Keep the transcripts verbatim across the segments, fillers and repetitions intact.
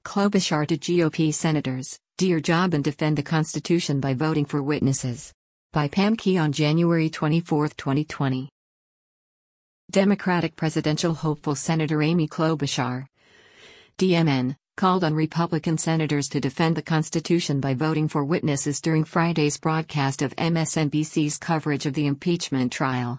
Klobuchar to G O P senators, do your job and defend the Constitution by voting for witnesses. By Pam Key on January twenty-fourth, twenty twenty. Democratic presidential hopeful Senator Amy Klobuchar, D M N, called on Republican senators to defend the Constitution by voting for witnesses during Friday's broadcast of M S N B C's coverage of the impeachment trial.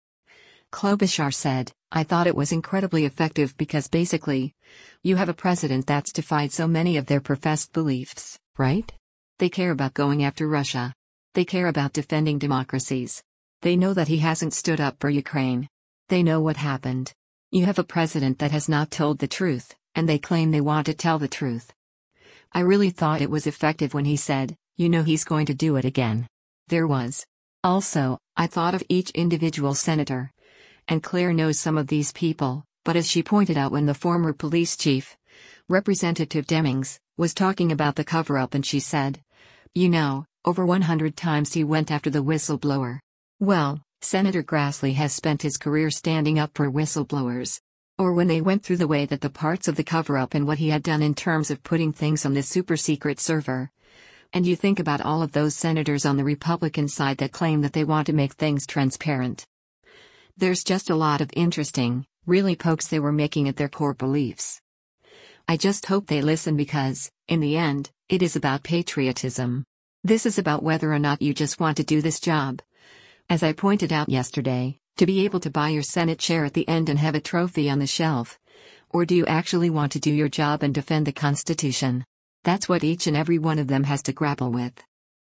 Klobuchar said, "I thought it was incredibly effective because basically, you have a president that's defied so many of their professed beliefs, right? They care about going after Russia. They care about defending democracies. They know that he hasn't stood up for Ukraine. They know what happened. You have a president that has not told the truth, and they claim they want to tell the truth. I really thought it was effective when he said, you know he's going to do it again. There was. Also, I thought of each individual senator. And Claire knows some of these people, but as she pointed out when the former police chief, Representative Demings, was talking about the cover-up and she said, you know, over one hundred times he went after the whistleblower. Well, Senator Grassley has spent his career standing up for whistleblowers. Or when they went through the way that the parts of the cover-up and what he had done in terms of putting things on the super-secret server. And you think about all of those senators on the Republican side that claim that they want to make things transparent. There's just a lot of interesting, really pokes they were making at their core beliefs. I just hope they listen because, in the end, it is about patriotism. This is about whether or not you just want to do this job. As I pointed out yesterday, to be able to buy your Senate chair at the end and have a trophy on the shelf. Or do you actually want to do your job and defend the Constitution? That's what each and every one of them has to grapple with.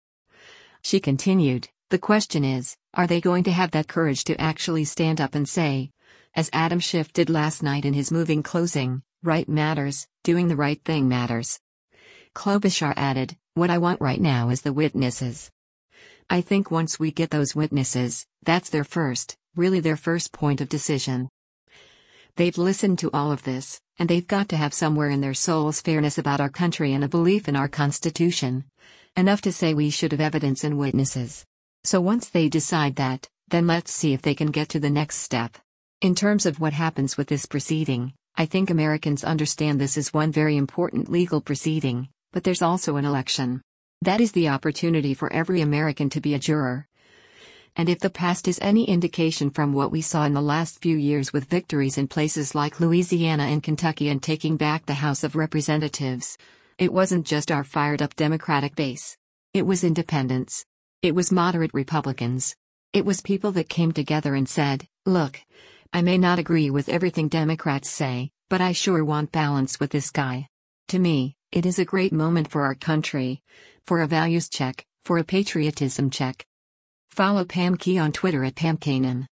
She continued, the question is, are they going to have that courage to actually stand up and say, as Adam Schiff did last night in his moving closing, right matters, doing the right thing matters. Klobuchar added, what I want right now is the witnesses. I think once we get those witnesses, that's their first, really their first point of decision. They've listened to all of this, and they've got to have somewhere in their souls fairness about our country and a belief in our Constitution. Enough to say we should have evidence and witnesses. So once they decide that, then let's see if they can get to the next step. In terms of what happens with this proceeding, I think Americans understand this is one very important legal proceeding, but there's also an election. That is the opportunity for every American to be a juror. And if the past is any indication from what we saw in the last few years with victories in places like Louisiana and Kentucky and taking back the House of Representatives, it wasn't just our fired-up Democratic base. It was independents. It was moderate Republicans. It was people that came together and said, look, I may not agree with everything Democrats say, but I sure want balance with this guy. To me, it is a great moment for our country, for a values check, for a patriotism check. Follow Pam Key on Twitter at Pam Kanan.